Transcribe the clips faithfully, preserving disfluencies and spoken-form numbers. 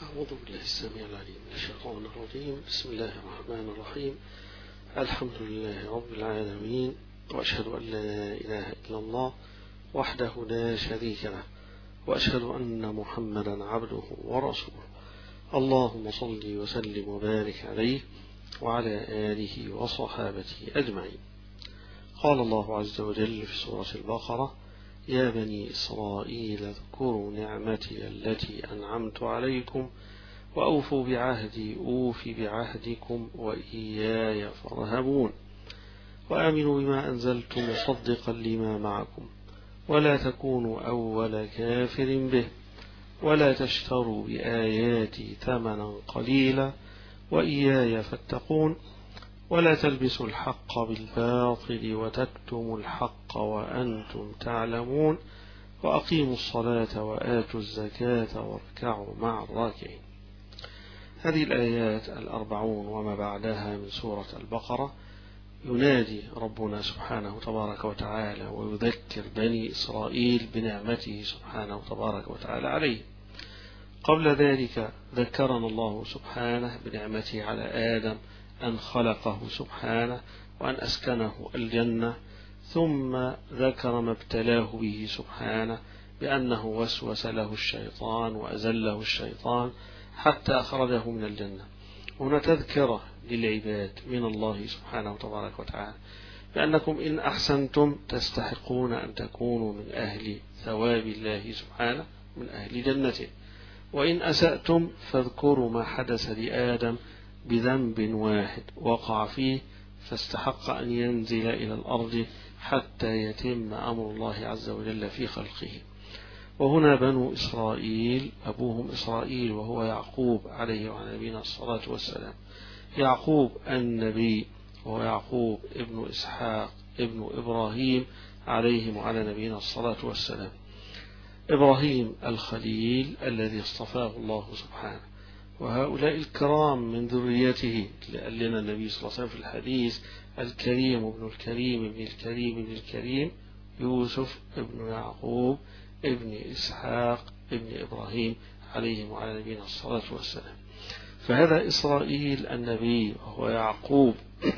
أعوذ بالله السميع العليم من الشيطان الرجيم. بسم الله الرحمن الرحيم. الحمد لله رب العالمين، وأشهد أن لا إله إلا الله وحده لا شريك له، وأشهد أن محمدا عبده ورسوله. اللهم صل وسلم وبارك عليه وعلى آله وصحابته أجمعين. قال الله عز وجل في سورة البقرة: يا بني إسرائيل اذكروا نعمتي التي أنعمت عليكم وأوفوا بعهدي أوف بعهدكم وإياي فارهبون، وآمنوا بما أنزلت مصدقا لما معكم، ولا تكونوا أول كافر به، ولا تشتروا بآياتي ثمنا قليلا وإياي فاتقون، ولا تلبسوا الحق بالباطل وتكتموا الحق وأنتم تعلمون، وأقيموا الصلاة وآتوا الزكاة واركعوا مع الراكعين. هذه الآيات الأربعون وما بعدها من سورة البقرة ينادي ربنا سبحانه تبارك وتعالى ويذكر بني إسرائيل بنعمته سبحانه تبارك وتعالى عليه. قبل ذلك ذكرنا الله سبحانه بنعمته على آدم أن خلقه سبحانه وأن أسكنه الجنة، ثم ذكر ما ابتلاه به سبحانه بأنه وسوس له الشيطان وأزله الشيطان حتى أخرجه من الجنة. هنا تذكرة للعباد من الله سبحانه تبارك وتعالى بأنكم إن أحسنتم تستحقون أن تكونوا من أهل ثواب الله سبحانه، من أهل جنته، وإن أسأتم فاذكروا ما حدث لآدم بذنب واحد وقع فيه فاستحق أن ينزل إلى الأرض حتى يتم أمر الله عز وجل في خلقه. وهنا بنو إسرائيل أبوهم إسرائيل وهو يعقوب عليه وعلى نبينا الصلاة والسلام. يعقوب النبي وهو يعقوب ابن إسحاق ابن إبراهيم عليهم وعلى نبينا الصلاة والسلام. إبراهيم الخليل الذي اصطفاه الله سبحانه، وهؤلاء الكرام من ذريته قال لنا النبي صلى الله عليه وسلم في الحديث: الكريم ابن الكريم ابن الكريم ابن الكريم يوسف ابن يعقوب ابن إسحاق ابن إبراهيم عليهم وعلى نبينا الصلاة والسلام. فهذا إسرائيل النبي وهو يعقوب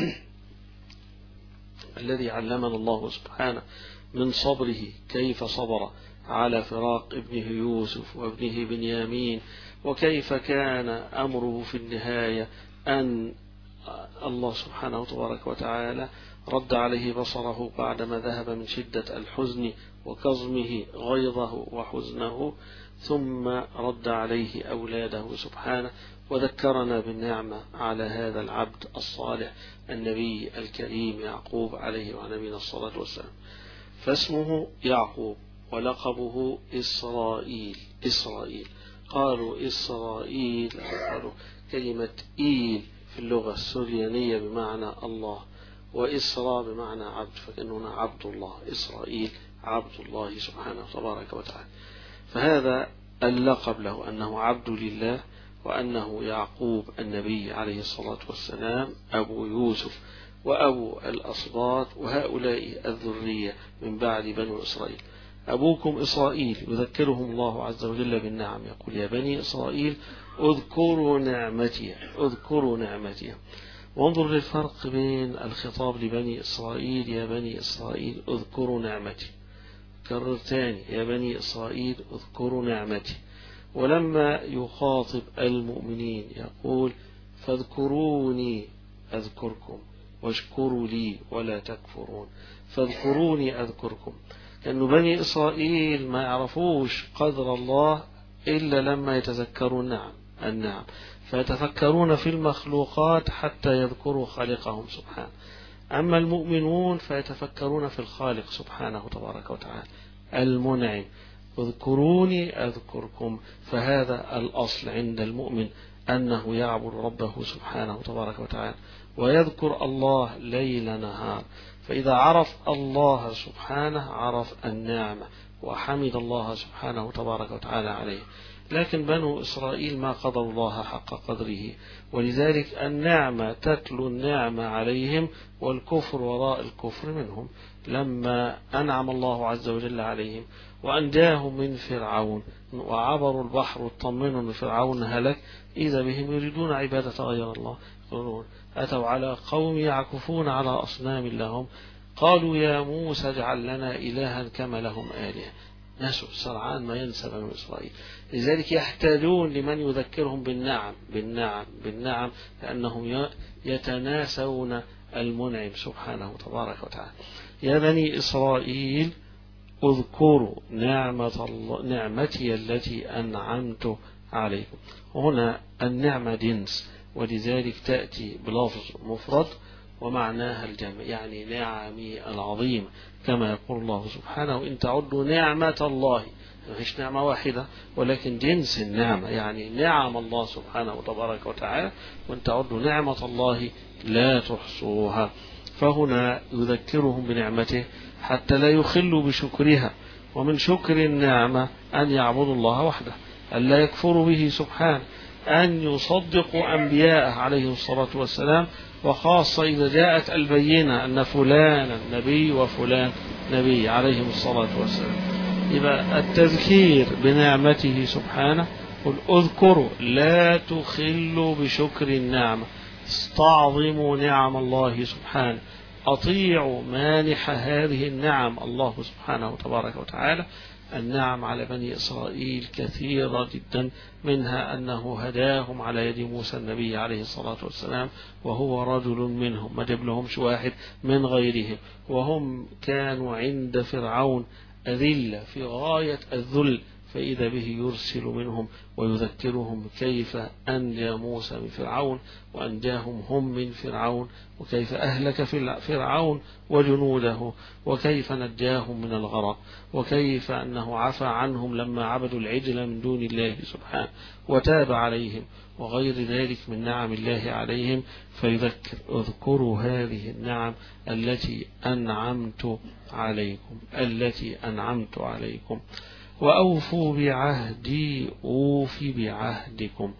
الذي علمنا الله سبحانه من صبره كيف صبر على فراق ابنه يوسف وابنه بنيامين، وكيف كان أمره في النهاية أن الله سبحانه تبارك وتعالى رد عليه بصره بعدما ذهب من شدة الحزن وكظمه غيظه وحزنه، ثم رد عليه أولاده سبحانه، وذكرنا بالنعمة على هذا العبد الصالح النبي الكريم يعقوب عليه وعلى نبينا الصلاة والسلام. فاسمه يعقوب ولقبه إسرائيل. إسرائيل قالوا إسرائيل، قالوا كلمة إيل في اللغة السريانية بمعنى الله، وإسرى بمعنى عبد، فكأننا عبد الله. إسرائيل عبد الله سبحانه تبارك وتعالى. فهذا اللقب له أنه عبد لله، وأنه يعقوب النبي عليه الصلاة والسلام أبو يوسف وأبو الأصباط، وهؤلاء الذرية من بعد بنو إسرائيل. أبوكم إسرائيل يذكرهم الله عز وجل بالنعم، يقول: يا بني إسرائيل اذكروا نعمتي اذكروا نعمتي. وانظر للفرق بين الخطاب لبني إسرائيل: يا بني إسرائيل اذكروا نعمتي، كرر ثاني: يا بني إسرائيل اذكروا نعمتي. ولما يخاطب المؤمنين يقول: فاذكروني أذكركم واشكروا لي ولا تكفرون. فاذكروني أذكركم، لأن بني إسرائيل ما يعرفوش قدر الله إلا لما يتذكروا النعم النعم فيتفكرون في المخلوقات حتى يذكروا خالقهم سبحانه. أما المؤمنون فيتفكرون في الخالق سبحانه تبارك وتعالى المنعم. اذكروني أذكركم. فهذا الأصل عند المؤمن أنه يعبد ربه سبحانه تبارك وتعالى ويذكر الله ليل نهار. فإذا عرف الله سبحانه عرف النعمة وحمد الله سبحانه تبارك وتعالى عليه. لكن بنو إسرائيل ما قدروا الله حق قدره، ولذلك النعمة تتلو النعمة عليهم والكفر وراء الكفر منهم. لما أنعم الله عز وجل عليهم وأنجاهم من فرعون وعبروا البحر واطمنوا أن فرعون هلك، إذا بهم يريدون عبادة غير الله. يقولون أتوا على قوم يعكفون على أصنام لهم قالوا يا موسى اجعل لنا إلها كما لهم آلهة. نسوا سرعان ما ينسى بنو إسرائيل، لذلك يحتاجون لمن يذكرهم بالنعم بالنعم بالنعم، لأنهم يتناسون المنعم سبحانه تبارك وتعالى. يا بني إسرائيل اذكروا نعمة الله نعمتي التي أنعمت عليكم. هنا النعمة جنس، ولذلك تأتي بلفظ مفرد ومعناها الجمع، يعني نعمي العظيم، كما يقول الله سبحانه إن تعدوا نعمة الله، مش نعمة واحدة ولكن جنس النعمة، يعني نعم الله سبحانه وتبارك وتعالى، وإن تعدوا نعمة الله لا تحصوها. فهنا يذكرهم بنعمته حتى لا يخلوا بشكرها، ومن شكر النعمة أن يعبدوا الله وحده، أن لا يكفروا به سبحانه، أن يصدقوا أنبياءه عليه الصلاة والسلام، وخاصة إذا جاءت البينة أن فلان نبي وفلان نبي عليهم الصلاة والسلام. يبقى التذكير بنعمته سبحانه، قل اذكروا لا تخلوا بشكر النعمة، استعظموا نعم الله سبحانه، أطيعوا مانح هذه النعم الله سبحانه وتبارك وتعالى. النعم على بني إسرائيل كثيرة جدا، منها أنه هداهم على يد موسى النبي عليه الصلاة والسلام وهو رجل منهم، ما جاب لهمش واحد من غيرهم، وهم كانوا عند فرعون أذلة في غاية الذل، فإذا به يرسل منهم ويذكرهم كيف أنجى موسى من فرعون وأنجاهم هم من فرعون، وكيف أهلك فرعون وجنوده، وكيف نجاهم من الغرق، وكيف أنه عفى عنهم لما عبدوا العجل من دون الله سبحانه وتاب عليهم، وغير ذلك من نعم الله عليهم. فيذكر اذكروا هذه النعم التي أنعمت عليكم التي أنعمت عليكم وأوفوا بعهدي أوفي بعهدكم.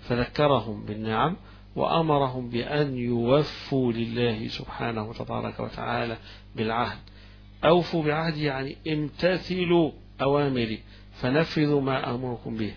فذكرهم بالنعم وأمرهم بأن يوفوا لله سبحانه وتبارك وتعالى بالعهد. أوفوا بعهدي يعني امتثلوا أوامري، فنفذوا ما أمركم به،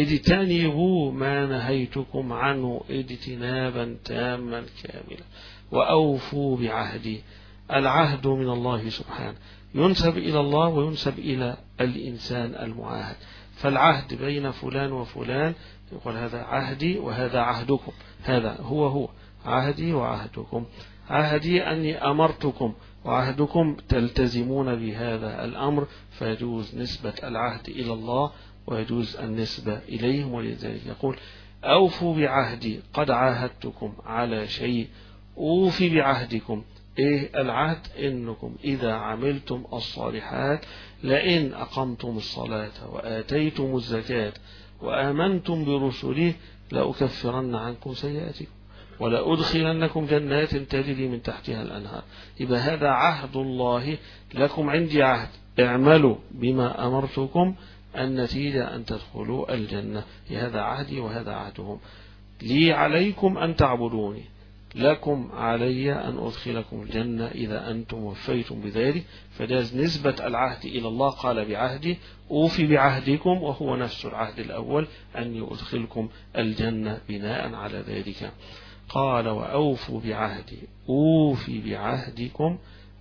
اجتنبوا ما نهيتكم عنه اجتنابا تاما كاملا. وأوفوا بعهدي، العهد من الله سبحانه ينسب إلى الله وينسب إلى الإنسان المعاهد، فالعهد بين فلان وفلان يقول هذا عهدي وهذا عهدكم، هذا هو هو عهدي وعهدكم. عهدي أني أمرتكم، وعهدكم تلتزمون بهذا الأمر، فيجوز نسبة العهد إلى الله ويجوز النسبة إليهم. ولذلك يقول أوفوا بعهدي، قد عاهدتكم على شيء أوفي بعهدكم. إيه العهد؟ إنكم إذا عملتم الصالحات، لئن أقمتم الصلاة وآتيتم الزكاة وآمنتم برسله لأكفرن عنكم سيئاتكم ولأدخلنكم جنات تجري من تحتها الأنهار. يبقى هذا عهد الله لكم، عندي عهد، اعملوا بما أمرتكم، النتيجة أن تدخلوا الجنة. هذا عهدي وهذا عهدهم. لي عليكم أن تعبدوني، لكم علي أن أدخلكم الجنة إذا أنتم وفيتم بذلك. فجاز نسبة العهد إلى الله، قال بعهدي أوفي بعهدكم، وهو نفس العهد الأول أن أدخلكم الجنة بناء على ذلك. قال وأوفوا بعهدي أوفي بعهدكم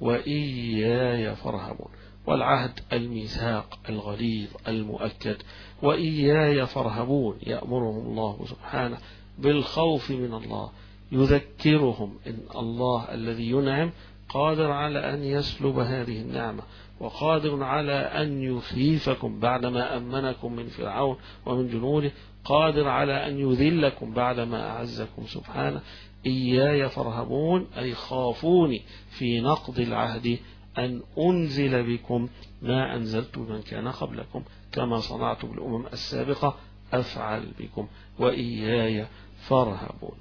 وإياي فارهبون. والعهد الميثاق الغليظ المؤكد، وإياي فارهبون يأمرهم الله سبحانه بالخوف من الله، يذكرهم إن الله الذي ينعم قادر على أن يسلب هذه النعمة، وقادر على أن يخيفكم بعدما أمنكم من فرعون ومن جنوده، قادر على أن يذلكم بعدما أعزكم سبحانه. إياي فارهبون أي خافوني في نقض العهد، أن أنزل بكم ما أنزلت من كان قبلكم، كما صنعت بالأمم السابقة أفعل بكم، وإياي فارهبون.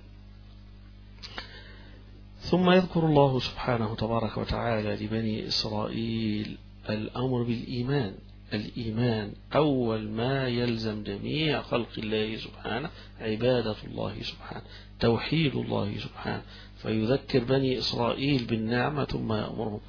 ثم يذكر الله سبحانه تبارك وتعالى لبني إسرائيل الأمر بالإيمان، الإيمان أول ما يلزم جميع خلق الله سبحانه عبادة الله سبحانه، توحيد الله سبحانه، فيذكر بني إسرائيل بالنعمة ثم يأمرهم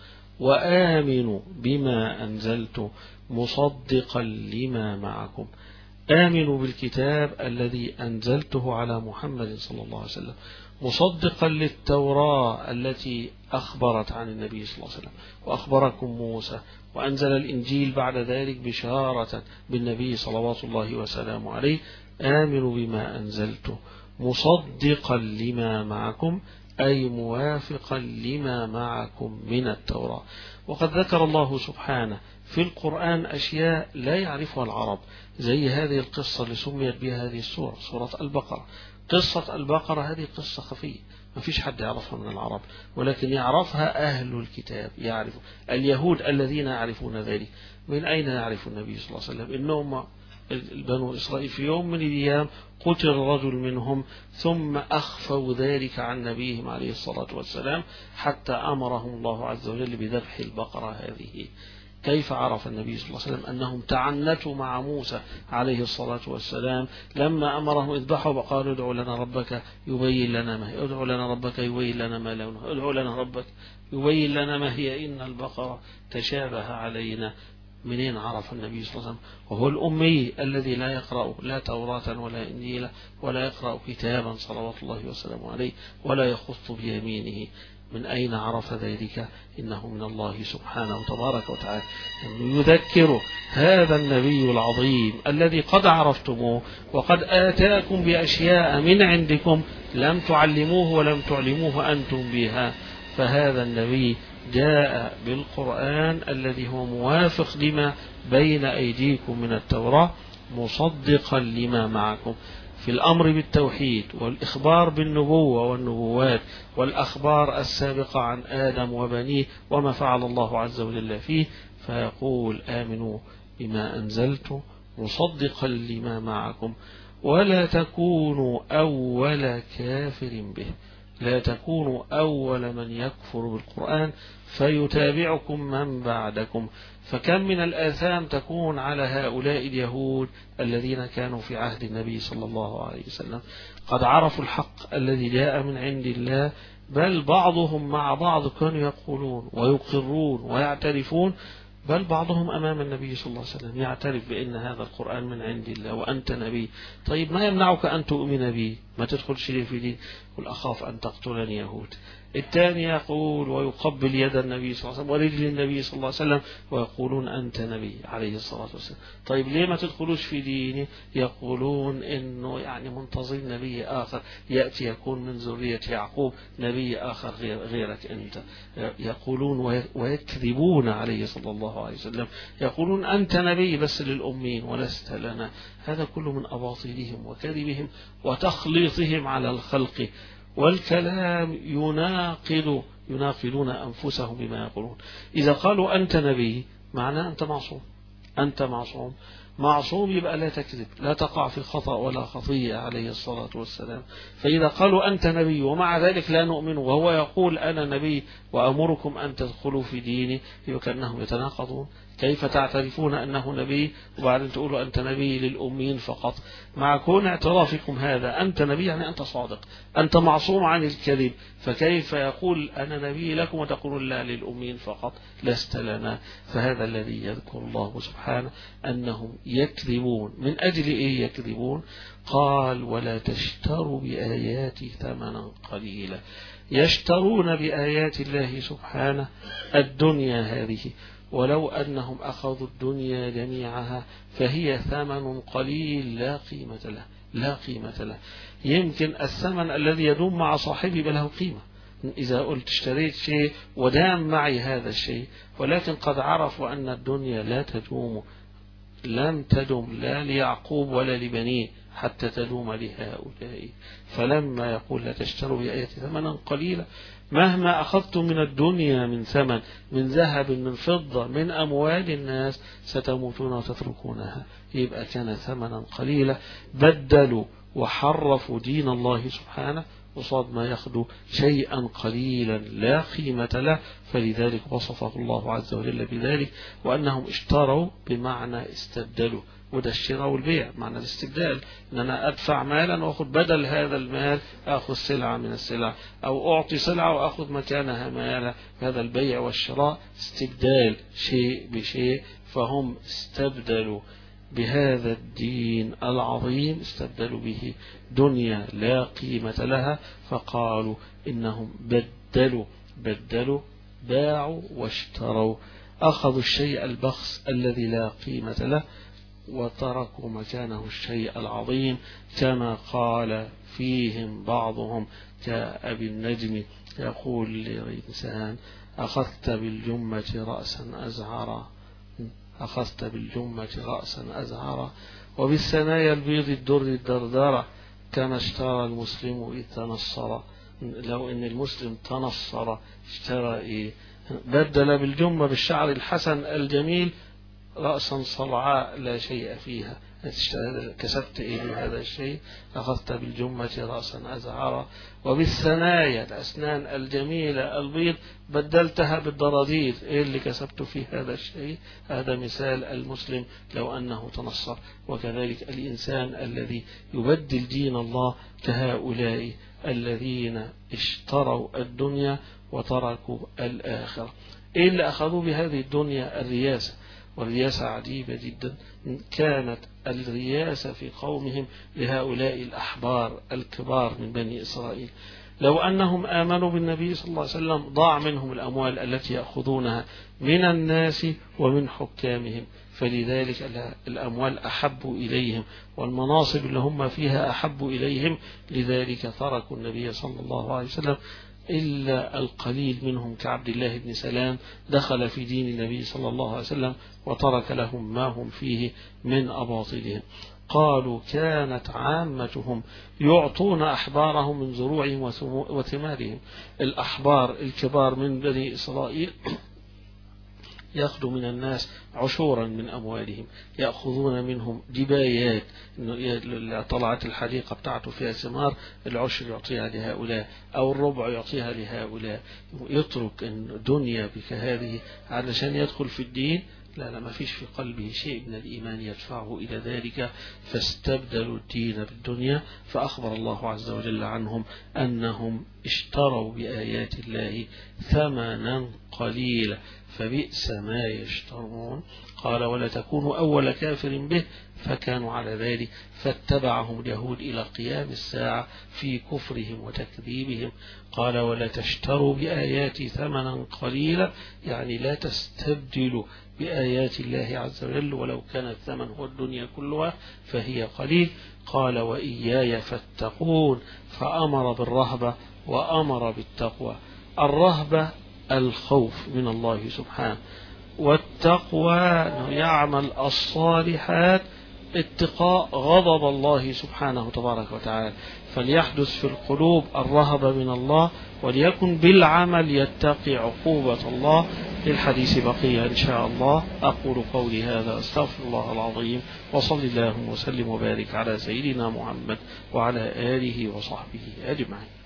وآمنوا بما أنزلت مصدقا لما معكم. آمنوا بالكتاب الذي أنزلته على محمد صلى الله عليه وسلم مصدقا للتوراة التي أخبرت عن النبي صلى الله عليه وسلم وأخبركم موسى، وأنزل الإنجيل بعد ذلك بشارة بالنبي صلوات الله وسلامه عليه. آمنوا بما أنزلته مصدقا لما معكم أي موافقا لما معكم من التوراة. وقد ذكر الله سبحانه في القرآن أشياء لا يعرفها العرب، زي هذه القصة اللي سميت بها هذه السورة، سورة البقرة. قصة البقرة هذه قصة خفية ما فيش حد يعرفها من العرب، ولكن يعرفها أهل الكتاب، يعرف اليهود الذين يعرفون ذلك. من أين يعرف النبي صلى الله عليه وسلم؟ إنهم بنو إسرائيل في يوم من الأيام قتل رجل منهم، ثم أخفوا ذلك عن نبيهم عليه الصلاة والسلام حتى أمرهم الله عز وجل بذبح البقرة هذه. كيف عرف النبي صلى الله عليه وسلم أنهم تعنتوا مع موسى عليه الصلاة والسلام لما أمرهم اذبحوا، وقالوا ادعوا لنا ربك يبين لنا ما هي، ادعوا لنا ربك يبين لنا ما لونها، ادعوا لنا ربك يبين لنا ما هي، إن البقرة تشابه علينا. منين عرف النبي صلى الله عليه وسلم وهو الأمي الذي لا يقرأ لا توراة ولا إنجيلا ولا يقرأ كتابا صلوات الله وسلامه عليه ولا يخط بيمينه؟ من أين عرف ذلك؟ إنه من الله سبحانه وتبارك وتعالى، يذكر هذا النبي العظيم الذي قد عرفتموه وقد آتاكم بأشياء من عندكم لم تعلموه ولم تعلموه أنتم بها. فهذا النبي جاء بالقرآن الذي هو موافق لما بين أيديكم من التوراة مصدقا لما معكم في الأمر بالتوحيد والإخبار بالنبوة والنبوات والأخبار السابقة عن آدم وبنيه وما فعل الله عز وجل فيه. فيقول آمنوا بما أنزلت مصدقا لما معكم ولا تكونوا أول كافر به، لا تكونوا أول من يكفر بالقرآن فيتابعكم من بعدكم. فكم من الآثام تكون على هؤلاء اليهود الذين كانوا في عهد النبي صلى الله عليه وسلم، قد عرفوا الحق الذي جاء من عند الله، بل بعضهم مع بعض كانوا يقولون ويقرون ويعترفون، بل بعضهم أمام النبي صلى الله عليه وسلم يعترف بأن هذا القرآن من عند الله وأنت نبي. طيب ما يمنعك أن تؤمن به؟ ما تدخلش لي في دين؟ قل أخاف أن تقتلني يهود. الثاني يقول ويقبل يد النبي صلى الله عليه وسلم ورجل النبي صلى الله عليه وسلم ويقولون أنت نبي عليه الصلاة والسلام. طيب ليه ما تدخلوش في ديني؟ يقولون إنه يعني منتظر نبي آخر يأتي يكون من ذرية يعقوب، نبي آخر غير غيرك أنت. يقولون ويكذبون عليه صلى الله عليه وسلم، يقولون أنت نبي بس للأمين ولست لنا. هذا كله من أباطيلهم وكذبهم وتخليطهم على الخلق، والكلام يناقض يناقضون أنفسهم بما يقولون. إذا قالوا أنت نبي معناه أنت معصوم، أنت معصوم. معصوم يبقى لا تكذب، لا تقع في خطأ ولا خطيئة عليه الصلاة والسلام. فإذا قالوا أنت نبي ومع ذلك لا نؤمن وهو يقول أنا نبي وأمركم أن تدخلوا في ديني، يبقى كأنهم يتناقضون. كيف تعترفون أنه نبي وبعدين تقولوا أنت نبي للأمين فقط؟ مع كون اعترافكم هذا أنت نبي يعني أنت صادق، أنت معصوم عن الكذب، فكيف يقول أنا نبي لكم وتقولون لا للأمين فقط لست لنا؟ فهذا الذي يذكر الله سبحانه أنهم يكذبون. من أجل إيه يكذبون؟ قال ولا تشتروا بآياتي ثمنا قليلا. يشترون بآيات الله سبحانه الدنيا هذه، ولو أنهم أخذوا الدنيا جميعها فهي ثمن قليل لا قيمة له، لا قيمة له. يمكن الثمن الذي يدوم مع صاحبه بله قيمة إذا قلت اشتريت شيء ودام معي هذا الشيء، ولكن قد عرفوا أن الدنيا لا تدوم، لم تدم لا ليعقوب ولا لبنيه حتى تدوم لهؤلاء. فلما يقول لا تشتروا بآيات ثمنا قليلا، مهما أخذتم من الدنيا من ثمن، من ذهب من فضة من أموال الناس، ستموتون وتتركونها، يبقى كان ثمنا قليلا. بدلوا وحرفوا دين الله سبحانه قصاد ما ياخدوا شيئا قليلا لا قيمة له. فلذلك وصفه الله عز وجل بذلك، وأنهم اشتروا بمعنى استبدلوا، وده الشراء والبيع معنى الاستبدال، ان انا ادفع مالا واخذ بدل هذا المال اخذ سلعة من السلع، او اعطي سلعة واخذ مكانها مالا. هذا البيع والشراء استبدال شيء بشيء. فهم استبدلوا بهذا الدين العظيم، استبدلوا به دنيا لا قيمة لها، فقالوا إنهم بدلوا بدلوا باعوا واشتروا، أخذوا الشيء البخس الذي لا قيمة له وتركوا مكانه الشيء العظيم، كما قال فيهم بعضهم كأبي النجم يقول للإنسان: أخذت بالجمة رأسا أزهرا، أخذت بالجمة رأسا أزهرا، وبالثنايا البيض الدر الدردرة، كما اشترى المسلم إذ تنصر. لو إن المسلم تنصر اشترى إيه؟ بدل بالجمة بالشعر الحسن الجميل رأسا صلعاء لا شيء فيها، كسبت إيه من هذا الشيء؟ أخذت بالجمة رأسا أزهرا، وبالثنايا الأسنان الجميلة البيض بدلتها بالضرادير، إيه اللي كسبت في هذا الشيء؟ هذا مثال المسلم لو أنه تنصر. وكذلك الإنسان الذي يبدل دين الله كهؤلاء الذين اشتروا الدنيا وتركوا الآخرة. إيه اللي أخذوا بهذه الدنيا؟ الرياسة، والرياسة عجيبة جدا. كانت الرياسة في قومهم لهؤلاء الأحبار الكبار من بني إسرائيل. لو أنهم آمنوا بالنبي صلى الله عليه وسلم ضاع منهم الأموال التي يأخذونها من الناس ومن حكامهم، فلذلك الأموال أحب إليهم والمناصب اللي هم فيها أحب إليهم، لذلك تركوا النبي صلى الله عليه وسلم. إلا القليل منهم كعبد الله بن سلام دخل في دين النبي صلى الله عليه وسلم وترك لهم ما هم فيه من أباطيلهم. قالوا كانت عامتهم يعطون أحبارهم من زروعهم وثمارهم. الأحبار الكبار من بني إسرائيل يأخذوا من الناس عشورا من أموالهم، يأخذون منهم جبايات، طلعت الحديقة بتاعته فيها ثمار، العشر يعطيها لهؤلاء أو الربع يعطيها لهؤلاء. يترك الدنيا بك هذه علشان يدخل في الدين؟ لا لا، ما فيش في قلبه شيء من الإيمان يدفعه إلى ذلك. فاستبدلوا الدين بالدنيا، فأخبر الله عز وجل عنهم أنهم اشتروا بآيات الله ثمنا قليلا فبئس ما يشترون. قال ولا تكونوا أول كافر به فكانوا على ذلك، فاتبعهم اليهود إلى قيام الساعة في كفرهم وتكذيبهم. قال ولا تشتروا بآياتي ثمنا قليلا، يعني لا تستبدلوا بآيات الله عز وجل ولو كان الثمن هو الدنيا كلها فهي قليل. قال وإياي فاتقون، فأمر بالرهبة وأمر بالتقوى. الرهبة الخوف من الله سبحانه، والتقوى يعمل الصالحات اتقاء غضب الله سبحانه تبارك وتعالى. فليحدث في القلوب الرهبة من الله، وليكن بالعمل يتقي عقوبة الله. للحديث بقية إن شاء الله. أقول قولي هذا، أستغفر الله العظيم، وصلى الله وسلم وبارك على سيدنا محمد وعلى آله وصحبه أجمعين.